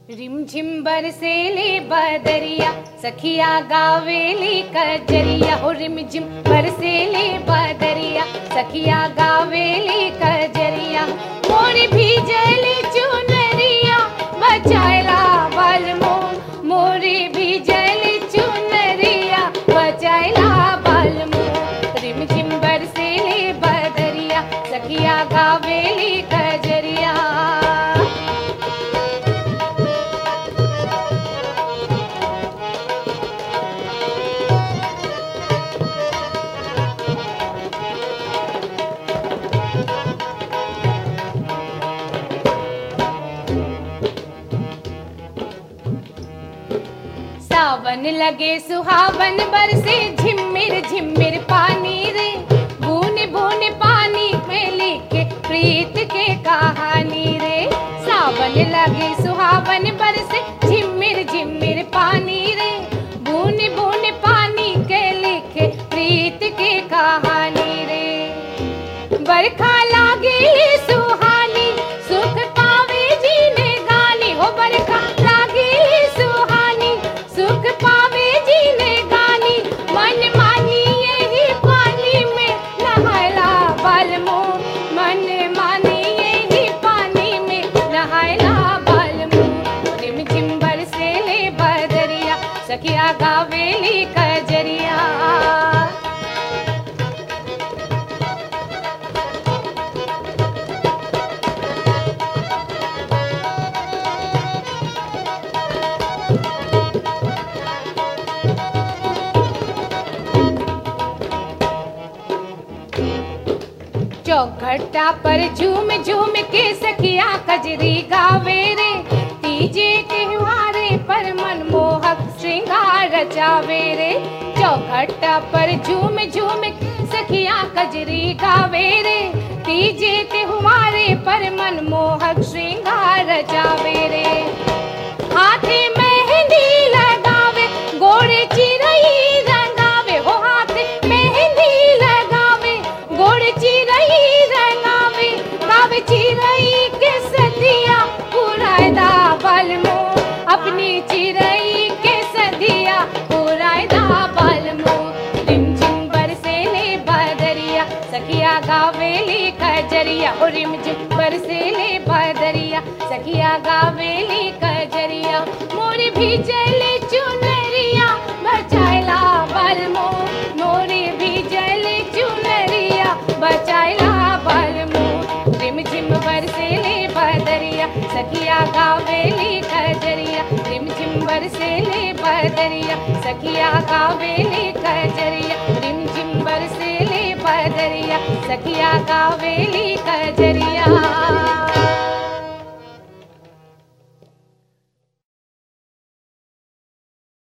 रिमझिम बरसेले बदरिया सखिया गावेली कजरिया हो रिमझिम बरसेले बदरिया सखिया गावेली कजरिया मोर भीजली चुनरिया बचाएला बलमो मोर भीजली चुनरिया बचाएला बलमो रिमझिम बरसेले बदरिया सखिया गावेली कजरिया। सावन लगे सुहावन बरसे झिम्मिर झिम्मिर पानी रे बूंद बूंद पानी में लिखे प्रीत के कहानी रे। सावन लगे सुहावन बरसे झिम्मिर झिम्मिर पानी रे बूंद बूंद पानी के लिखे प्रीत के कहानी रे। बरखा लागे सुहानी सुख पावे जीने गानी हो बरखा लागे सुहानी सुख पावे जीने गानी मन मानी यही पानी में नहायला बलमो मन मानी यही पानी में नहायला बलमो रिमझिम बरसेले बदरिया सखिया गावेली कजरिया। चौखटा पर झूम झूम के सखिया कजरी गावे रे तीजे त्योहारे पर मनमोहक श्रृंगार रचावे रे। चौखटा पर झूम झूम के सखिया कजरी गावे रे तीजे त्योहारे पर मनमोहक श्रृंगार रचावे रे। हाथे मेहंदी लगावे गोरे चिरई रंगावे हो हाथे मेहंदी लगावे गोरे चिरई रंगावे गावे चिरई के सदिया पुरायदा बलमो अपनी चिरई के सदिया पुरायदा बलमो रिमझिम बरसेले बदरिया सखिया गावेली कजरिया हो रिमझिम बरसेले बदरिया सखिया गावेली कजरिया मोर भीजले चुनरिया बचाएला बलमो मोर भीजले चुनरिया बचाएला बलमो रिमझिम बरसेले बदरिया सखिया गावेली कजरिया रिमझिम बरसेले बदरिया सखिया गावेली कजरिया रिमझिम बरसेले बदरिया सखिया गावेली कजरिया।